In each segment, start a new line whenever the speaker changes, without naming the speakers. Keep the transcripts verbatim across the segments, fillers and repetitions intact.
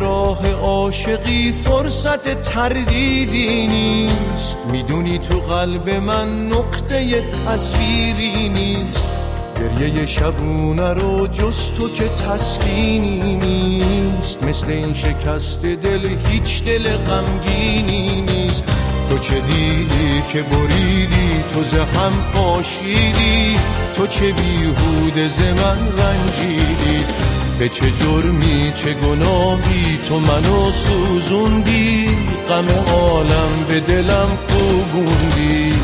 راه عاشقی فرصت تردیدی نیست، میدونی تو قلب من نقطه تصویری نیست. گریه شبونه رو جز تو که تسکینی نیست، مثل این شکست دل هیچ دل غمگینی نیست. تو چه دیدی که بریدی، تو ز هم پاشیدی، تو چه بیهوده ز من رنجیدی. به چه جرمی چه گناهی تو منو سوزوندی، غم عالم به دلم کوبوندی.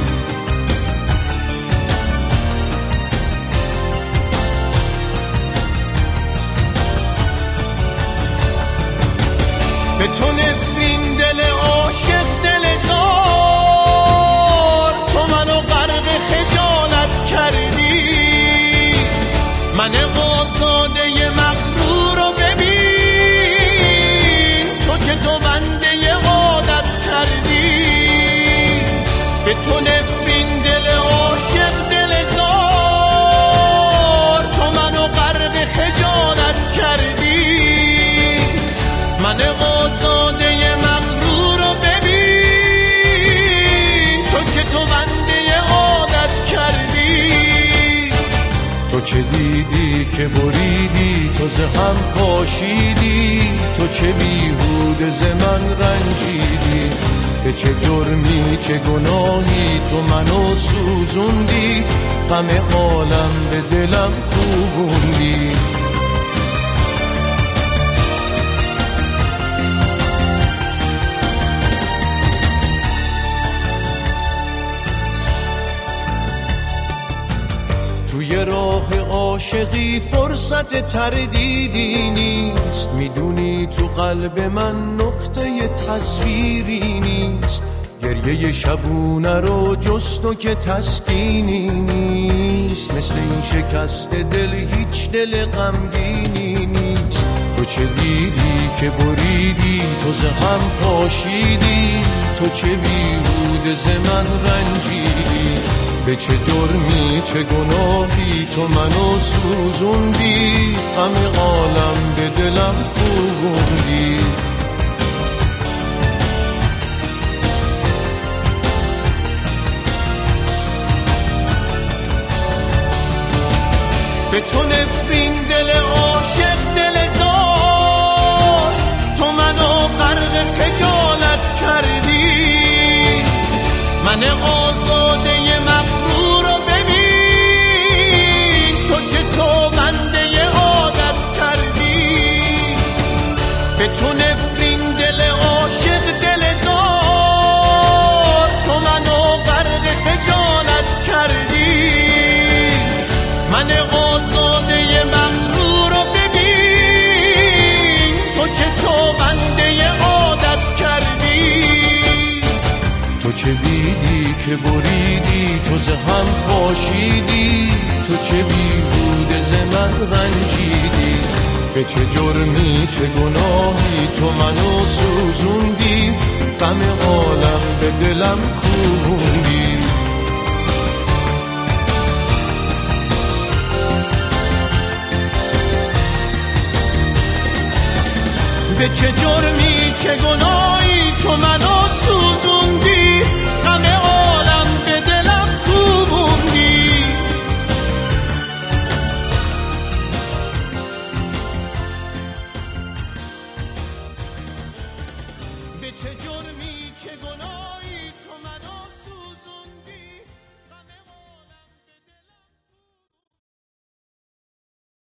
به تو نفرین دل عاشق دل زار، تو منو غرق خجالت کردی. من آزاده مغرور رو ببین، تو که تو بنده عادت کردی. به تو نفرین دل عاشق دل زار، تو منو غرق خجالت کردی. من آزاده مغرور رو ببین، تو که تو بنده عادت کردی. تو چه دیدی که بریدی، تو ز هم پاشیدی، تو چه بیهوده ز من رنجیدی. به چه جرمی چه گناهی تو منو سوزوندی، غم عالم به دلم کوبوندی. توی راه عاشقی فرصت تردیدی نیست، میدونی تو قلب من نقطه تصویری نیست. گریه شبونه رو جز تو که تسکینی نیست، مثل این شکست دل هیچ دل غمگینی نیست. تو چه دیدی که بریدی، تو ز هم پاشیدی، تو چه بیهوده ز من رنجیدی. به چه جرمی چه گناهی تو منو سوزوندی، غم عالم به دلم کوبوندی. به تو نفرین دل عاشق دل زار، تو منو غرق خجالت کردی. من آزاده مغرور رو ببین، تو چه تو بنده عادت کردی. به تو نفرین دل عاشق دل زار، تو منو غرق خجالت کردی. من آزاده مغرور رو ببین، تو چه تو بنده عادت کردی. تو چه دیدی که بریدی، تو ز هم پاشیدی، تو چه بیهوده ز من رنجیدی. به چه جرمی چه گناهی تو منو سوزوندی، غم عالم به دلم کوبوندی. به چه جرمی چه گناهی تو منو